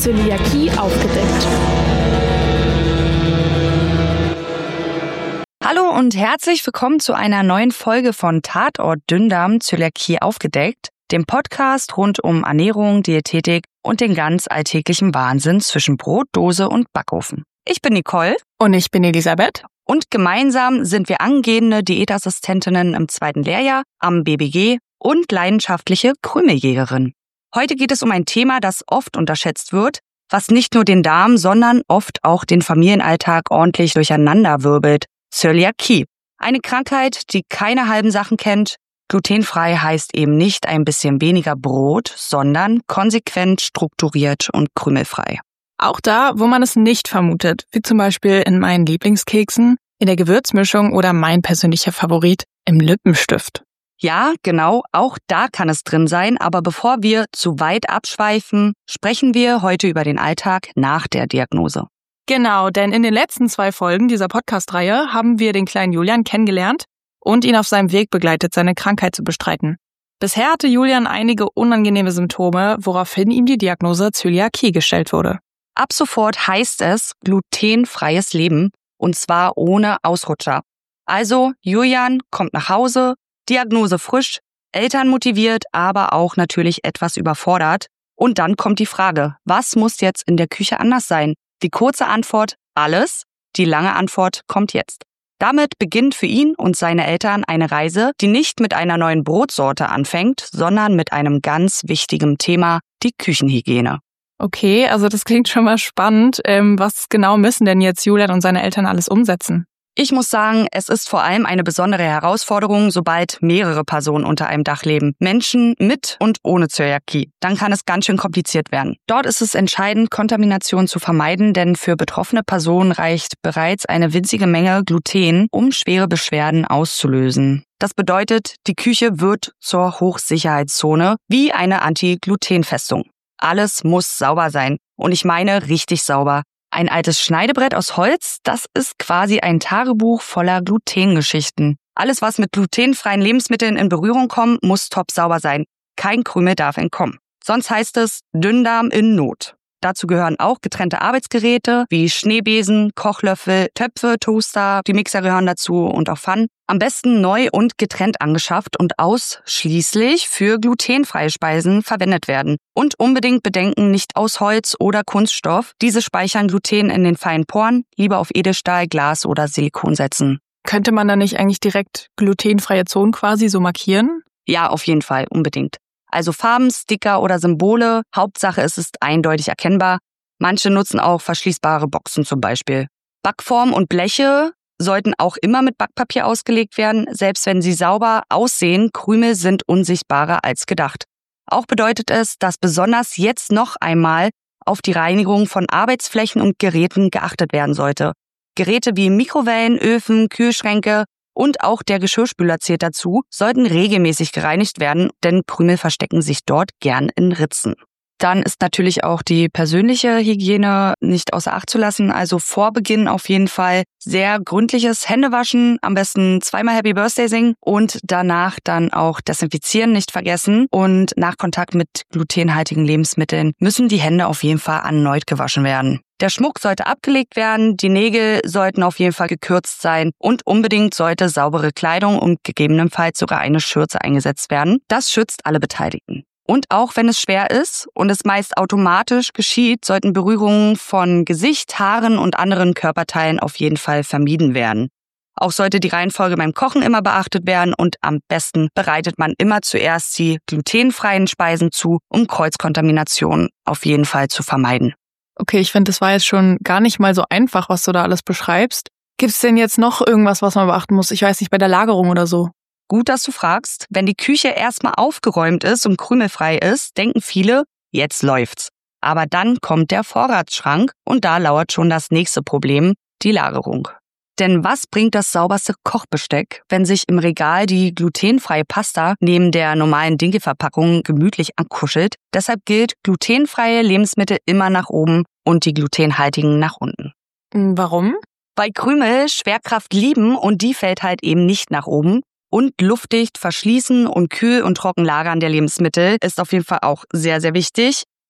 Zöliakie aufgedeckt. Hallo und herzlich willkommen zu einer neuen Folge von Tatort Dünndarm Zöliakie aufgedeckt, dem Podcast rund um Ernährung, Diätetik und den ganz alltäglichen Wahnsinn zwischen Brot, Dose und Backofen. Ich bin Nicole. Und ich bin Elisabeth. Und gemeinsam sind wir angehende Diätassistentinnen im 2. Lehrjahr am BBG und leidenschaftliche Krümeljägerin. Heute geht es um ein Thema, das oft unterschätzt wird, was nicht nur den Darm, sondern oft auch den Familienalltag ordentlich durcheinanderwirbelt. Zöliakie. Eine Krankheit, die keine halben Sachen kennt. Glutenfrei heißt eben nicht ein bisschen weniger Brot, sondern konsequent, strukturiert und krümelfrei. Auch da, wo man es nicht vermutet, wie zum Beispiel in meinen Lieblingskeksen, in der Gewürzmischung oder mein persönlicher Favorit, im Lippenstift. Ja, genau, auch da kann es drin sein, aber bevor wir zu weit abschweifen, sprechen wir heute über den Alltag nach der Diagnose. Genau, denn in den letzten 2 Folgen dieser Podcast-Reihe haben wir den kleinen Julian kennengelernt und ihn auf seinem Weg begleitet, seine Krankheit zu bestreiten. Bisher hatte Julian einige unangenehme Symptome, woraufhin ihm die Diagnose Zöliakie gestellt wurde. Ab sofort heißt es glutenfreies Leben, und zwar ohne Ausrutscher. Also, Julian kommt nach Hause, Diagnose frisch, Eltern motiviert, aber auch natürlich etwas überfordert. Und dann kommt die Frage, was muss jetzt in der Küche anders sein? Die kurze Antwort, alles. Die lange Antwort kommt jetzt. Damit beginnt für ihn und seine Eltern eine Reise, die nicht mit einer neuen Brotsorte anfängt, sondern mit einem ganz wichtigen Thema, die Küchenhygiene. Okay, also das klingt schon mal spannend. Was genau müssen denn jetzt Julian und seine Eltern alles umsetzen? Ich muss sagen, es ist vor allem eine besondere Herausforderung, sobald mehrere Personen unter einem Dach leben. Menschen mit und ohne Zöliakie. Dann kann es ganz schön kompliziert werden. Dort ist es entscheidend, Kontamination zu vermeiden, denn für betroffene Personen reicht bereits eine winzige Menge Gluten, um schwere Beschwerden auszulösen. Das bedeutet, die Küche wird zur Hochsicherheitszone, wie eine Anti-Gluten-Festung. Alles muss sauber sein. Und ich meine richtig sauber. Ein altes Schneidebrett aus Holz, das ist quasi ein Tagebuch voller Glutengeschichten. Alles, was mit glutenfreien Lebensmitteln in Berührung kommt, muss top sauber sein. Kein Krümel darf entkommen. Sonst heißt es Dünndarm in Not. Dazu gehören auch getrennte Arbeitsgeräte wie Schneebesen, Kochlöffel, Töpfe, Toaster, die Mixer gehören dazu und auch Pfannen. Am besten neu und getrennt angeschafft und ausschließlich für glutenfreie Speisen verwendet werden. Und unbedingt bedenken, nicht aus Holz oder Kunststoff. Diese speichern Gluten in den feinen Poren. Lieber auf Edelstahl, Glas oder Silikon setzen. Könnte man da nicht eigentlich direkt glutenfreie Zonen quasi so markieren? Ja, auf jeden Fall, unbedingt. Also Farben, Sticker oder Symbole, Hauptsache es ist eindeutig erkennbar. Manche nutzen auch verschließbare Boxen zum Beispiel. Backform und Bleche sollten auch immer mit Backpapier ausgelegt werden, selbst wenn sie sauber aussehen, Krümel sind unsichtbarer als gedacht. Auch bedeutet es, dass besonders jetzt noch einmal auf die Reinigung von Arbeitsflächen und Geräten geachtet werden sollte. Geräte wie Mikrowellen, Öfen, Kühlschränke und auch der Geschirrspüler zählt dazu, sollten regelmäßig gereinigt werden, denn Krümel verstecken sich dort gern in Ritzen. Dann ist natürlich auch die persönliche Hygiene nicht außer Acht zu lassen. Also vor Beginn auf jeden Fall sehr gründliches Händewaschen, am besten 2-mal Happy Birthday singen und danach dann auch desinfizieren nicht vergessen. Und nach Kontakt mit glutenhaltigen Lebensmitteln müssen die Hände auf jeden Fall erneut gewaschen werden. Der Schmuck sollte abgelegt werden, die Nägel sollten auf jeden Fall gekürzt sein und unbedingt sollte saubere Kleidung und gegebenenfalls sogar eine Schürze eingesetzt werden. Das schützt alle Beteiligten. Und auch wenn es schwer ist und es meist automatisch geschieht, sollten Berührungen von Gesicht, Haaren und anderen Körperteilen auf jeden Fall vermieden werden. Auch sollte die Reihenfolge beim Kochen immer beachtet werden und am besten bereitet man immer zuerst die glutenfreien Speisen zu, um Kreuzkontamination auf jeden Fall zu vermeiden. Okay, ich finde, das war jetzt schon gar nicht mal so einfach, was du da alles beschreibst. Gibt es denn jetzt noch irgendwas, was man beachten muss? Ich weiß nicht, bei der Lagerung oder so. Gut, dass du fragst. Wenn die Küche erstmal aufgeräumt ist und krümelfrei ist, denken viele, jetzt läuft's. Aber dann kommt der Vorratsschrank und da lauert schon das nächste Problem, die Lagerung. Denn was bringt das sauberste Kochbesteck, wenn sich im Regal die glutenfreie Pasta neben der normalen Dinkelverpackung gemütlich ankuschelt? Deshalb gilt, glutenfreie Lebensmittel immer nach oben und die glutenhaltigen nach unten. Warum? Weil Krümel Schwerkraft lieben und die fällt halt eben nicht nach oben. Und luftdicht verschließen und kühl und trocken lagern der Lebensmittel ist auf jeden Fall auch sehr, sehr wichtig.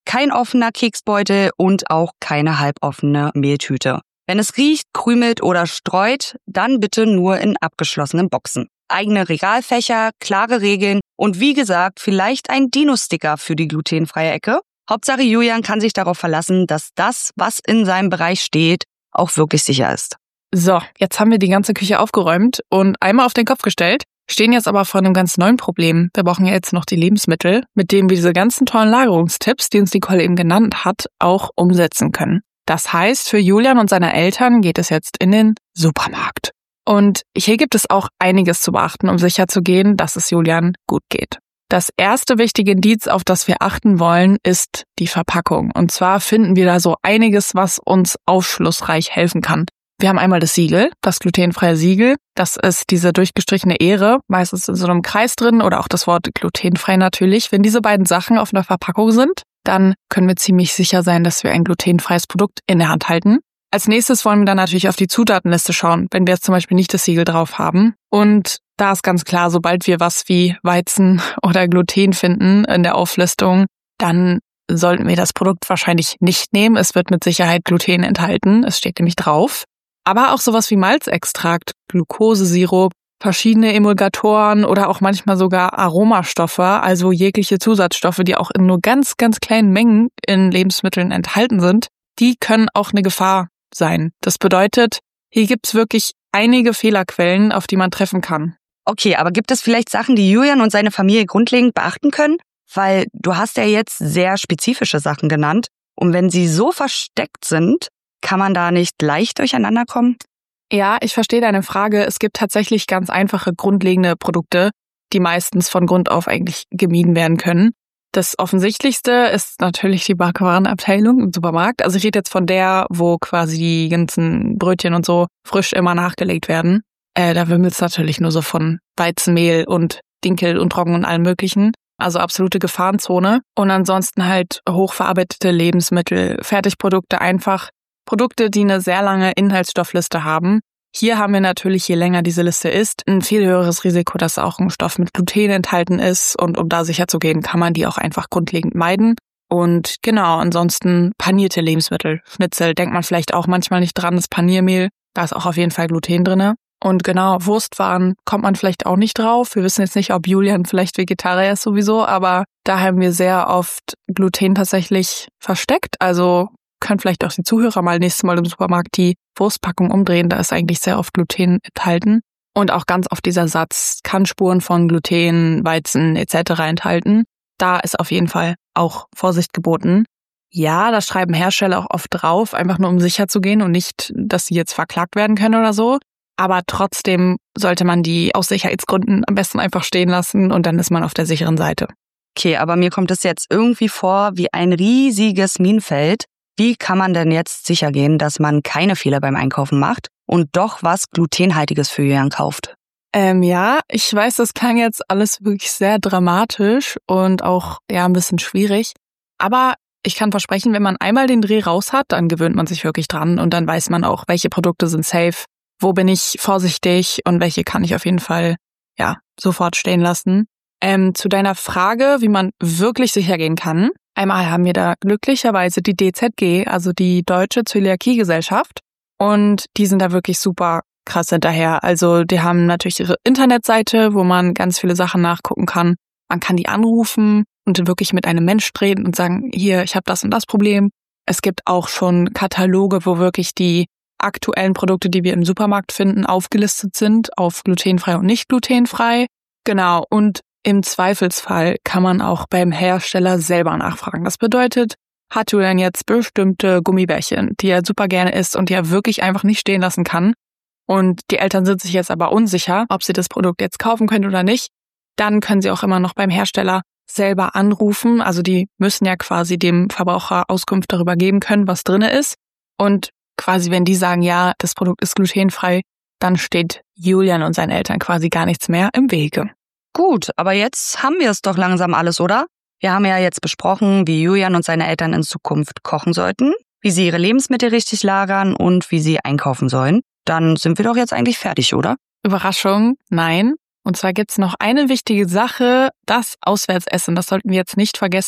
kein offener Keksbeutel und auch keine halboffene Mehltüte. Wenn es riecht, krümelt oder streut, dann bitte nur in abgeschlossenen Boxen. Eigene Regalfächer, klare Regeln und wie gesagt, vielleicht ein Dino-Sticker für die glutenfreie Ecke. Hauptsache Julian kann sich darauf verlassen, dass das, was in seinem Bereich steht, auch wirklich sicher ist. So, jetzt haben wir die ganze Küche aufgeräumt und einmal auf den Kopf gestellt, stehen jetzt aber vor einem ganz neuen Problem. Wir brauchen ja jetzt noch die Lebensmittel, mit denen wir diese ganzen tollen Lagerungstipps, die uns Nicole eben genannt hat, auch umsetzen können. Das heißt, für Julian und seine Eltern geht es jetzt in den Supermarkt. Und hier gibt es auch einiges zu beachten, um sicherzugehen, dass es Julian gut geht. Das erste wichtige Indiz, auf das wir achten wollen, ist die Verpackung. Und zwar finden wir da so einiges, was uns aufschlussreich helfen kann. Wir haben einmal das Siegel, das glutenfreie Siegel. Das ist diese durchgestrichene Ähre, meistens in so einem Kreis drin oder auch das Wort glutenfrei natürlich. Wenn diese beiden Sachen auf einer Verpackung sind, dann können wir ziemlich sicher sein, dass wir ein glutenfreies Produkt in der Hand halten. Als nächstes wollen wir dann natürlich auf die Zutatenliste schauen, wenn wir jetzt zum Beispiel nicht das Siegel drauf haben. Und da ist ganz klar, sobald wir was wie Weizen oder Gluten finden in der Auflistung, dann sollten wir das Produkt wahrscheinlich nicht nehmen. Es wird mit Sicherheit Gluten enthalten, es steht nämlich drauf. Aber auch sowas wie Malzextrakt, Glukosesirup, verschiedene Emulgatoren oder auch manchmal sogar Aromastoffe, also jegliche Zusatzstoffe, die auch in nur ganz, ganz kleinen Mengen in Lebensmitteln enthalten sind, die können auch eine Gefahr sein. Das bedeutet, hier gibt's wirklich einige Fehlerquellen, auf die man treffen kann. Okay, aber gibt es vielleicht Sachen, die Julian und seine Familie grundlegend beachten können? Weil du hast ja jetzt sehr spezifische Sachen genannt. Und wenn sie so versteckt sind, kann man da nicht leicht durcheinander kommen? Ja, ich verstehe deine Frage. Es gibt tatsächlich ganz einfache, grundlegende Produkte, die meistens von Grund auf eigentlich gemieden werden können. Das Offensichtlichste ist natürlich die Backwarenabteilung im Supermarkt. Also ich rede jetzt von der, wo quasi die ganzen Brötchen und so frisch immer nachgelegt werden. Da wimmelt es natürlich nur so von Weizenmehl und Dinkel und Roggen und allem Möglichen. Also absolute Gefahrenzone. Und ansonsten halt hochverarbeitete Lebensmittel, Fertigprodukte, einfach Produkte, die eine sehr lange Inhaltsstoffliste haben. Hier haben wir natürlich, je länger diese Liste ist, ein viel höheres Risiko, dass auch ein Stoff mit Gluten enthalten ist. Und um da sicher zu gehen, kann man die auch einfach grundlegend meiden. Und genau, ansonsten panierte Lebensmittel. Schnitzel denkt man vielleicht auch manchmal nicht dran, das Paniermehl, da ist auch auf jeden Fall Gluten drin. Und genau, Wurstwaren kommt man vielleicht auch nicht drauf. Wir wissen jetzt nicht, ob Julian vielleicht Vegetarier ist sowieso, aber da haben wir sehr oft Gluten tatsächlich versteckt. Also können vielleicht auch die Zuhörer mal nächstes Mal im Supermarkt die Wurstpackung umdrehen. Da ist eigentlich sehr oft Gluten enthalten. Und auch ganz oft dieser Satz kann Spuren von Gluten, Weizen etc. enthalten. Da ist auf jeden Fall auch Vorsicht geboten. Ja, das schreiben Hersteller auch oft drauf, einfach nur um sicher zu gehen und nicht, dass sie jetzt verklagt werden können oder so. Aber trotzdem sollte man die aus Sicherheitsgründen am besten einfach stehen lassen und dann ist man auf der sicheren Seite. Okay, aber mir kommt es jetzt irgendwie vor wie ein riesiges Minenfeld. Wie kann man denn jetzt sicher gehen, dass man keine Fehler beim Einkaufen macht und doch was Glutenhaltiges für Julian kauft? Ja, ich weiß, das klang jetzt alles wirklich sehr dramatisch und auch ein bisschen schwierig. Aber ich kann versprechen, wenn man einmal den Dreh raus hat, dann gewöhnt man sich wirklich dran und dann weiß man auch, welche Produkte sind safe, wo bin ich vorsichtig und welche kann ich auf jeden Fall sofort stehen lassen. Zu deiner Frage, wie man wirklich sicher gehen kann. Einmal haben wir da glücklicherweise die DZG, also die Deutsche Zöliakie-Gesellschaft. Und die sind da wirklich super krass hinterher. Also die haben natürlich ihre Internetseite, wo man ganz viele Sachen nachgucken kann. Man kann die anrufen und wirklich mit einem Mensch reden und sagen, hier, ich habe das und das Problem. Es gibt auch schon Kataloge, wo wirklich die aktuellen Produkte, die wir im Supermarkt finden, aufgelistet sind auf glutenfrei und nicht glutenfrei. Genau, und im Zweifelsfall kann man auch beim Hersteller selber nachfragen. Das bedeutet, hat Julian jetzt bestimmte Gummibärchen, die er super gerne isst und die er wirklich einfach nicht stehen lassen kann. Und die Eltern sind sich jetzt aber unsicher, ob sie das Produkt jetzt kaufen können oder nicht. Dann können sie auch immer noch beim Hersteller selber anrufen. Also die müssen ja quasi dem Verbraucher Auskunft darüber geben können, was drin ist. Und quasi, wenn die sagen, ja, das Produkt ist glutenfrei, dann steht Julian und seinen Eltern quasi gar nichts mehr im Wege. Gut, aber jetzt haben wir es doch langsam alles, oder? Wir haben ja jetzt besprochen, wie Julian und seine Eltern in Zukunft kochen sollten, wie sie ihre Lebensmittel richtig lagern und wie sie einkaufen sollen. Dann sind wir doch jetzt eigentlich fertig, oder? Überraschung, nein. Und zwar gibt's noch eine wichtige Sache, das Auswärtsessen. Das sollten wir jetzt nicht vergessen.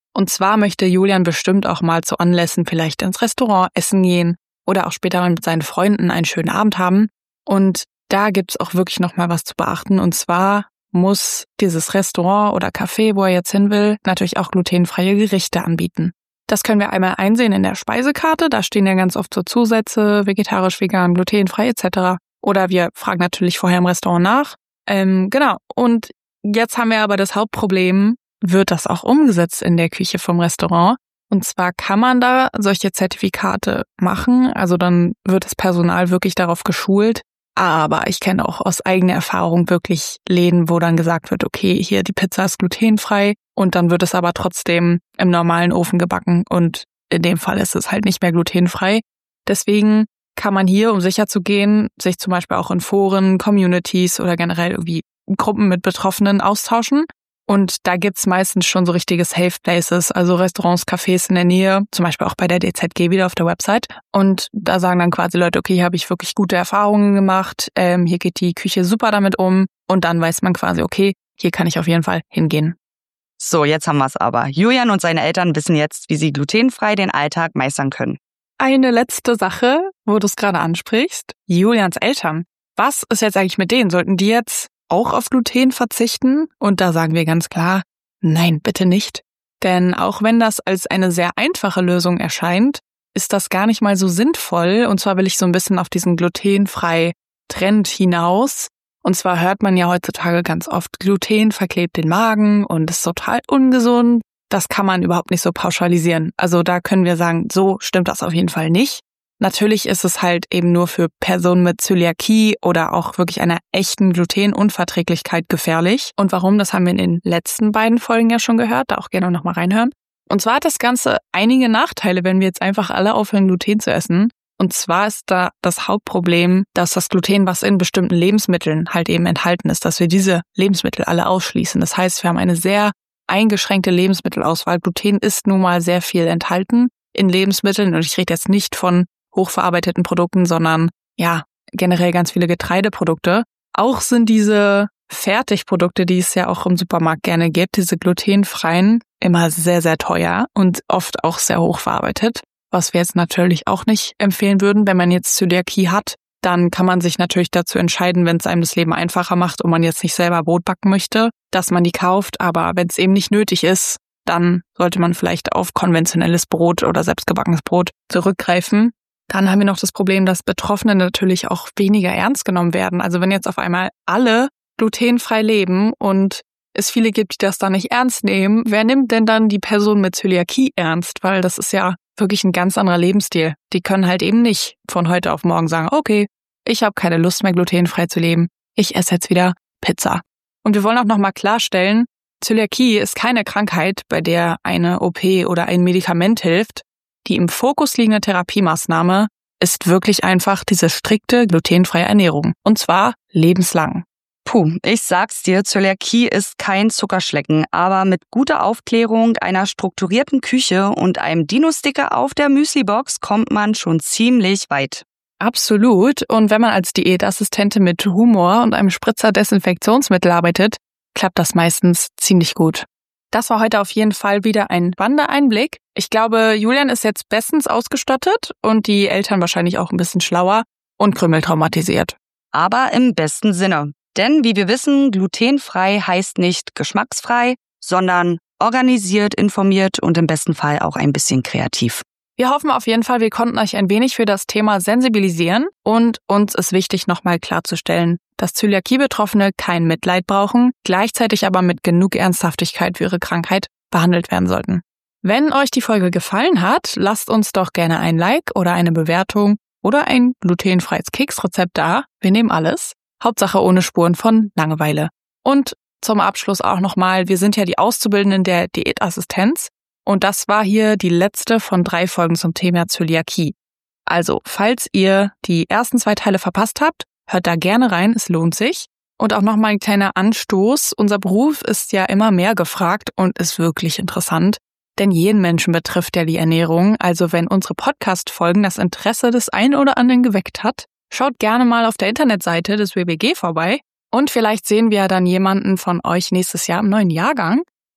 Und zwar möchte Julian bestimmt auch mal zu Anlässen vielleicht ins Restaurant essen gehen oder auch später mal mit seinen Freunden einen schönen Abend haben. Und da gibt's auch wirklich nochmal was zu beachten. Und zwar muss dieses Restaurant oder Café, wo er jetzt hin will, natürlich auch glutenfreie Gerichte anbieten. Das können wir einmal einsehen in der Speisekarte. Da stehen ja ganz oft so Zusätze, vegetarisch, vegan, glutenfrei etc. Oder wir fragen natürlich vorher im Restaurant nach. Genau. Und jetzt haben wir aber das Hauptproblem, wird das auch umgesetzt in der Küche vom Restaurant? Und zwar kann man da solche Zertifikate machen. Also dann wird das Personal wirklich darauf geschult. Aber ich kenne auch aus eigener Erfahrung wirklich Läden, wo dann gesagt wird, okay, hier die Pizza ist glutenfrei und dann wird es aber trotzdem im normalen Ofen gebacken und in dem Fall ist es halt nicht mehr glutenfrei. Deswegen kann man hier, um sicher zu gehen, sich zum Beispiel auch in Foren, Communities oder generell irgendwie Gruppen mit Betroffenen austauschen. Und da gibt's meistens schon so richtige Safe Places, also Restaurants, Cafés in der Nähe, zum Beispiel auch bei der DZG wieder auf der Website. Und da sagen dann quasi Leute, okay, hier habe ich wirklich gute Erfahrungen gemacht, hier geht die Küche super damit um. Und dann weiß man quasi, okay, hier kann ich auf jeden Fall hingehen. So, jetzt haben wir's aber. Julian und seine Eltern wissen jetzt, wie sie glutenfrei den Alltag meistern können. Eine letzte Sache, wo du es gerade ansprichst. Julians Eltern. Was ist jetzt eigentlich mit denen? Sollten die jetzt auch auf Gluten verzichten? Und da sagen wir ganz klar, nein, bitte nicht. Denn auch wenn das als eine sehr einfache Lösung erscheint, ist das gar nicht mal so sinnvoll. Und zwar will ich so ein bisschen auf diesen glutenfrei Trend hinaus. Und zwar hört man ja heutzutage ganz oft, Gluten verklebt den Magen und ist total ungesund. Das kann man überhaupt nicht so pauschalisieren. Also da können wir sagen, so stimmt das auf jeden Fall nicht. Natürlich ist es halt eben nur für Personen mit Zöliakie oder auch wirklich einer echten Glutenunverträglichkeit gefährlich. Und warum, das haben wir in den letzten beiden Folgen ja schon gehört, da auch gerne nochmal reinhören. Und zwar hat das Ganze einige Nachteile, wenn wir jetzt einfach alle aufhören, Gluten zu essen. Und zwar ist da das Hauptproblem, dass das Gluten, was in bestimmten Lebensmitteln halt eben enthalten ist, dass wir diese Lebensmittel alle ausschließen. Das heißt, wir haben eine sehr eingeschränkte Lebensmittelauswahl. Gluten ist nun mal sehr viel enthalten in Lebensmitteln. Und ich rede jetzt nicht von hochverarbeiteten Produkten, sondern ja, generell ganz viele Getreideprodukte. Auch sind diese Fertigprodukte, die es ja auch im Supermarkt gerne gibt, diese glutenfreien, immer sehr, sehr teuer und oft auch sehr hochverarbeitet. Was wir jetzt natürlich auch nicht empfehlen würden, wenn man jetzt Zöliakie hat, dann kann man sich natürlich dazu entscheiden, wenn es einem das Leben einfacher macht und man jetzt nicht selber Brot backen möchte, dass man die kauft. Aber wenn es eben nicht nötig ist, dann sollte man vielleicht auf konventionelles Brot oder selbstgebackenes Brot zurückgreifen. Dann haben wir noch das Problem, dass Betroffene natürlich auch weniger ernst genommen werden. Also wenn jetzt auf einmal alle glutenfrei leben und es viele gibt, die das dann nicht ernst nehmen, wer nimmt denn dann die Person mit Zöliakie ernst? Weil das ist ja wirklich ein ganz anderer Lebensstil. Die können halt eben nicht von heute auf morgen sagen, okay, ich habe keine Lust mehr glutenfrei zu leben, ich esse jetzt wieder Pizza. Und wir wollen auch nochmal klarstellen, Zöliakie ist keine Krankheit, bei der eine OP oder ein Medikament hilft. Die im Fokus liegende Therapiemaßnahme ist wirklich einfach diese strikte glutenfreie Ernährung. Und zwar lebenslang. Ich sag's dir, Zöliakie ist kein Zuckerschlecken, aber mit guter Aufklärung, einer strukturierten Küche und einem Dino-Sticker auf der Müslibox kommt man schon ziemlich weit. Absolut. Und wenn man als Diätassistentin mit Humor und einem Spritzer Desinfektionsmittel arbeitet, klappt das meistens ziemlich gut. Das war heute auf jeden Fall wieder ein spannender Einblick. Ich glaube, Julian ist jetzt bestens ausgestattet und die Eltern wahrscheinlich auch ein bisschen schlauer und krümeltraumatisiert. Aber im besten Sinne. Denn wie wir wissen, glutenfrei heißt nicht geschmacksfrei, sondern organisiert, informiert und im besten Fall auch ein bisschen kreativ. Wir hoffen auf jeden Fall, wir konnten euch ein wenig für das Thema sensibilisieren und uns ist wichtig, nochmal klarzustellen, dass Zöliakie-Betroffene kein Mitleid brauchen, gleichzeitig aber mit genug Ernsthaftigkeit für ihre Krankheit behandelt werden sollten. Wenn euch die Folge gefallen hat, lasst uns doch gerne ein Like oder eine Bewertung oder ein glutenfreies Keksrezept da. Wir nehmen alles. Hauptsache ohne Spuren von Langeweile. Und zum Abschluss auch nochmal, wir sind ja die Auszubildenden der Diätassistenz und das war hier die letzte von 3 Folgen zum Thema Zöliakie. Also, falls ihr die ersten 2 Teile verpasst habt, hört da gerne rein, es lohnt sich. Und auch nochmal ein kleiner Anstoß, unser Beruf ist ja immer mehr gefragt und ist wirklich interessant, denn jeden Menschen betrifft ja die Ernährung. Also wenn unsere Podcast-Folgen das Interesse des einen oder anderen geweckt hat, schaut gerne mal auf der Internetseite des WBG vorbei und vielleicht sehen wir dann jemanden von euch nächstes Jahr im neuen Jahrgang.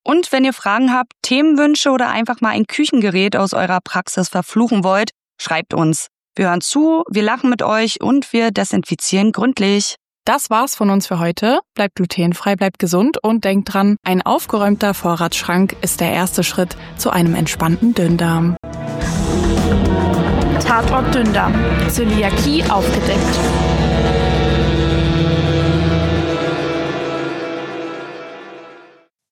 Und wenn ihr Fragen habt, Themenwünsche oder einfach mal ein Küchengerät aus eurer Praxis verfluchen wollt, schreibt uns. Wir hören zu, wir lachen mit euch und wir desinfizieren gründlich. Das war's von uns für heute. Bleibt glutenfrei, bleibt gesund und denkt dran, ein aufgeräumter Vorratsschrank ist der erste Schritt zu einem entspannten Dünndarm. Tatort Dünndarm. Zöliakie aufgedeckt.